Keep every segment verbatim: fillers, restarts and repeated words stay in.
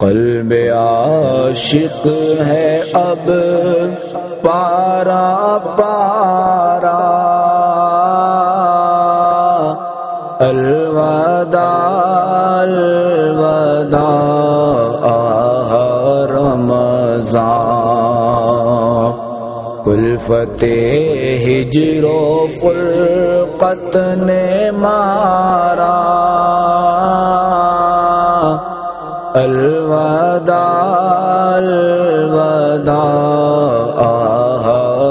قلب عاشق ہے اب پارا پارا، الوداع الوداع آہ رمضان، کلفت ہجر و فرقت نے مارا، الوداع الوداع آہ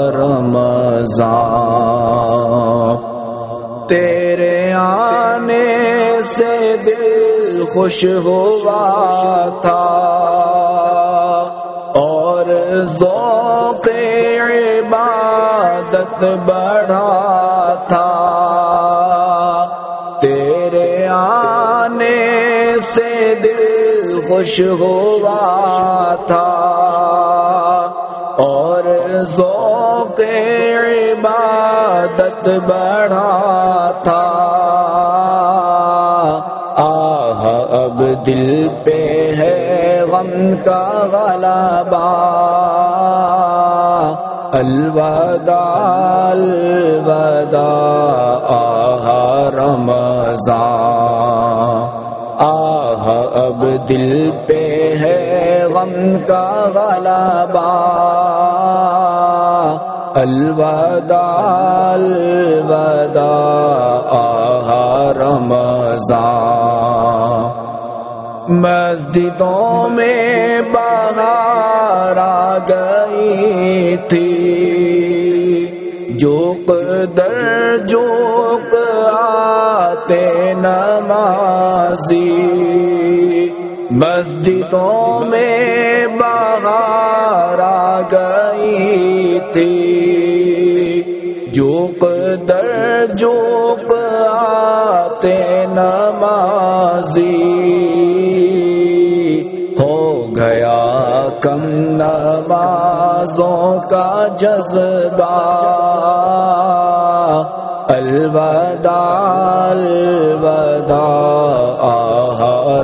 رمضان، تیرے آنے سے دل خوش ہوا تھا اور ذوق عبادت بڑھا تھا، تیرے آنے سے دل خوش ہوا تھا اور ذوق عبادت بڑھا تھا، آہ اب دل پہ ہے غم کا غلبہ، الوداع الوداع آہ رمضان، آہ اب دل پہ ہے غم کا غلبہ، الوداع الوداع آہ رمضان، مسجدوں میں بہار آ گئی تھی، جوق در جوق آتے نمازی، مسجدوں میں بہار آ گئی تھی، جوق در جوق آتے نمازی، ہو گیا کم نمازوں کا جذبہ، الوداع الوداع آہ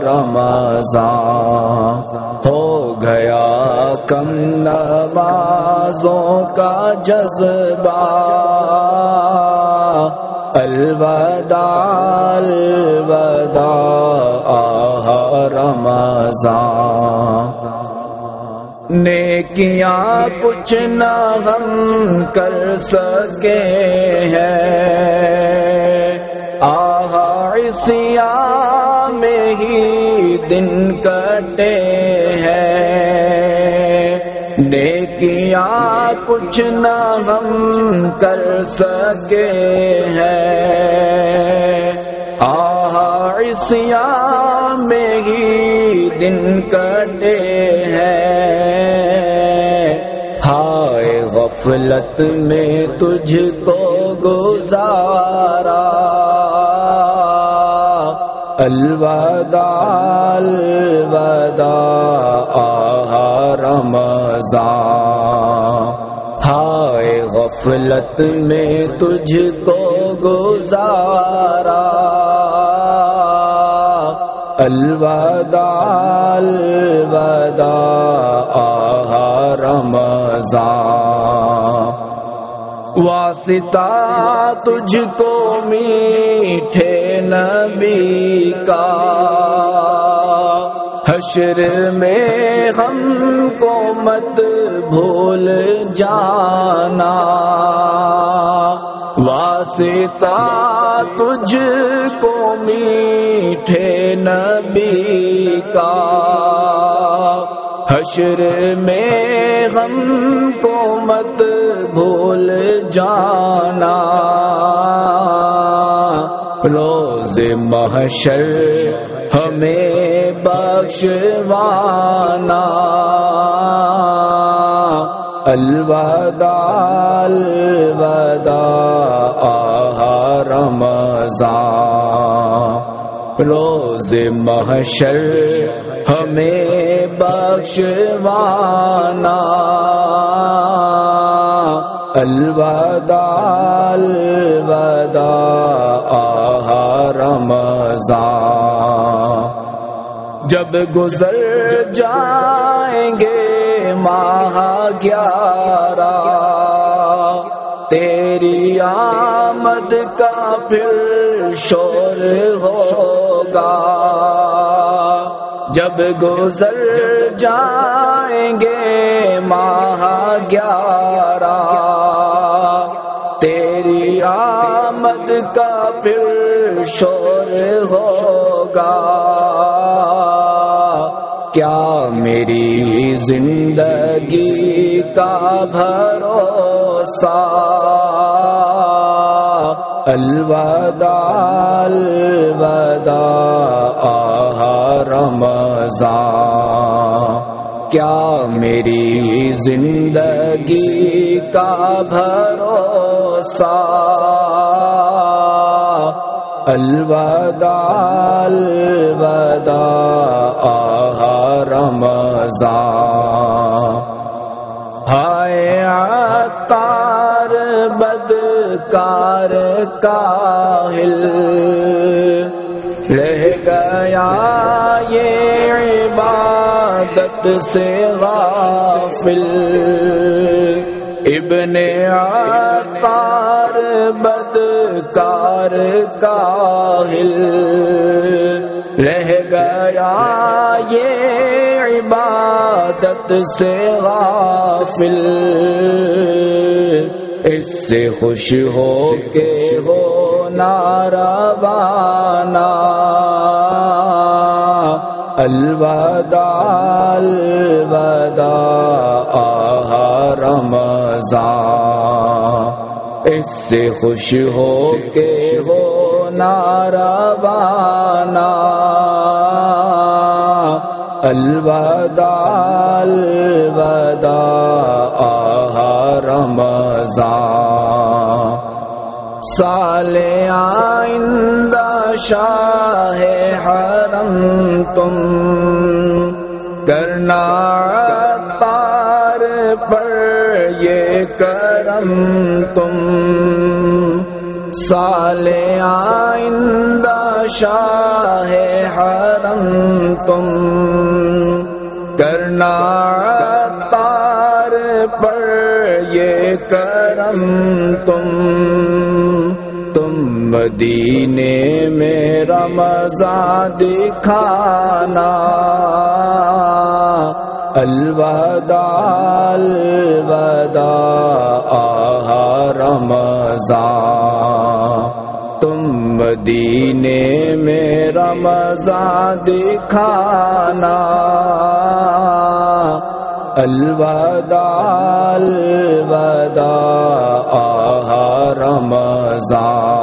رمضان، ہو گیا کم نمازوں کا جذبہ، الوداع الوداع آہ رمضان، نیکیاں کچھ نہ ہم کر سکے ہیں، آہ عصیان میں ہی دن کٹے ہیں، نیکیاں کچھ نہ ہم کر سکے ہیں، آہ عصیان میں ہی دن کٹے ہیں، ہائے غفلت میں تجھ کو گزارا، الوداع الوداع آہ رمضان، ہائے غفلت میں تجھ کو گزارا، الوداع الوداع آہ رمضان، واسطہ تجھ کو میٹھے نبی کا، حشر میں ہم کو مت بھول جانا، واسطہ تجھ کو میٹھے نبی کا، حشر میں ہم کو مت بھول جانا، روز محشر ہمیں بخشوانا، الوداع الوداع آہ رمضان، روز محشر ہمیں بخشوانا، الوداع الوداع آہ رمضان، جب گزر جائیں گے ماہ گیارہ تیری آمد کا پھر شور ہوگا، جب گزر جائیں گے ماہ گیارہ تیری آمد کا پھر شور ہوگا، کیا میری زندگی کا بھروسہ الوداع الوداع آہ رمضان، کیا میری زندگی کا بھروسہ الوداع الوداع آہ رمضان، ہائے عطار بدکار کاہل رہ گیا یہ عبادت سے غافل، ابن عطار بدکار کاہل رہ گیا یہ عبادت سے غافل، اس سے خوش ہو کے ہو ناروانہ الوداع الوداع آہ رمضان، اس سے خوش ہو کے ہو ناروانہ الوداع الوداع آہ رمضان، سال آئندہ شاہ حرم تم کرنا عطار پر یہ کرم تم، سال آئندہ شاہ حرم تم کرنا عطار پر یہ کرم تم، تم مدینے میں رمضان دکھانا الوداع الوداع آہ رمضان، تم مدینے میں رمضان دکھانا الوداع الوداع آہ رمضان۔